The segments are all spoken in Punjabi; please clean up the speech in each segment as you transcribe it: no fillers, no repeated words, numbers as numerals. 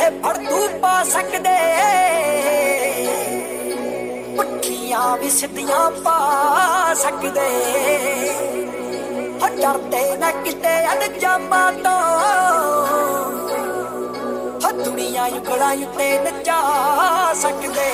ਫੜ ਤੂੰ ਪਾ ਸਕਦੇ ਪੁੱਠੀਆਂ ਵੀ ਸਿੱਧੀਆਂ ਪਾ ਸਕਦੇ ਹੋ ਡਰਦੇ ਨਾ ਕਿਤੇ ਅਣਜਾਮਾਂ ਤੋਂ ਹੋ ਦੁਨੀਆ ਉਂਗਲਾਂ ਉੱਤੇ ਨਚਾ ਸਕਦੇ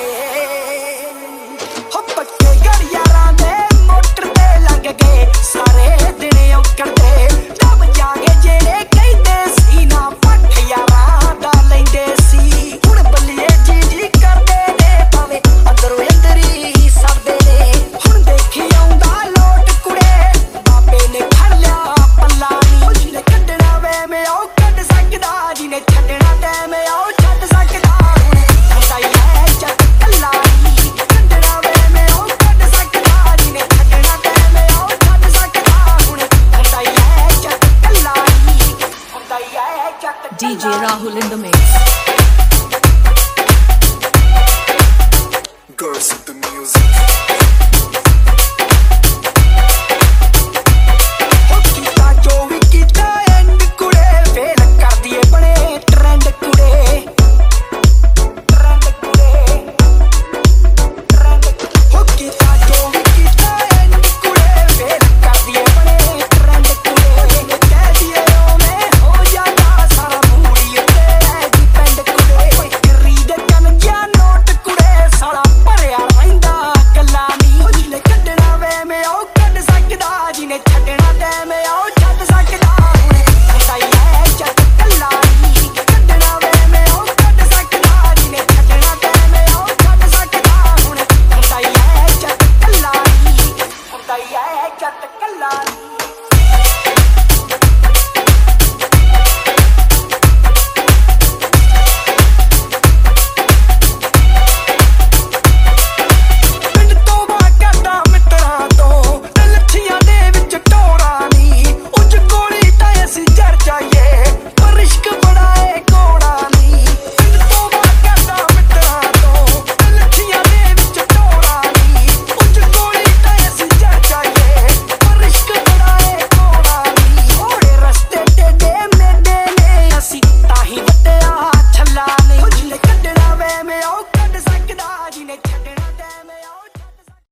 ਹੋ ਪੱਕੇ ਗੜਿਆਰਾਂ ਦੇ ਮੋਟਰ ਤੇ ਲੱਗ ਗਏ ਸਾਰੇ ਦਿਨ ਔਕੜਦੇ ਡੱਬ ਜਾਗੇ ਜਿਹੜੇ ਕਹਿੰਦੇ ਸੀ ਨਾ ਪੱਠ ਯਾਰਾਂ ਦਾ ਲੈਂਦੇ ਸੀ ਹੁਣ ਬੱਲੀਏ ਜੀ ਕਰਦੇ ਨੇ ਭਾਵੇਂ ਅੰਦਰੋਂ ਅੰਦਰੀ ਸੜਦੇ ਨੇ ਹੁਣ ਦੇਖੀ ਆਉਂਦਾ ਲੋਟ ਕੁੜੇ ਬਾਬੇ ਨੇ ਫੜ ਲਿਆ ਪੱਲਾ ਨੀ ਜਿਹਨੇ ਕੱਢਣਾ ਵੇ ਮੈਂ ਉਹ ਕੱਢ ਸਕਦਾ ਜਿਹਨੇ ਛੱਡਣਾ ਟੈਮ ਉਹ ਛੱਡ ਸਕਦਾ ਹੁਣ ਹੁੰਦਾ ਹੀ ਹੈ ਜੱਟ ਕੱਲਾ ਨੀ ਕੱਢਣਾ ਵੇ ਮੈਂ ਉਹ ਕੱਢ ਸਕਦਾ ਜਿਹਨੇ ਛੱਡਣਾ ਟੈਮ ਉਹ ਛੱਡ ਸਕਦਾ ਹੁਣ ਹੁੰਦਾ ਹੀ ਹੈ ਜੱਟ ਕੱਲਾ ਨੀ ਹੁੰਦਾ ਹੀ ਹੈ ਜੱਟ DJ Rahul in the mix.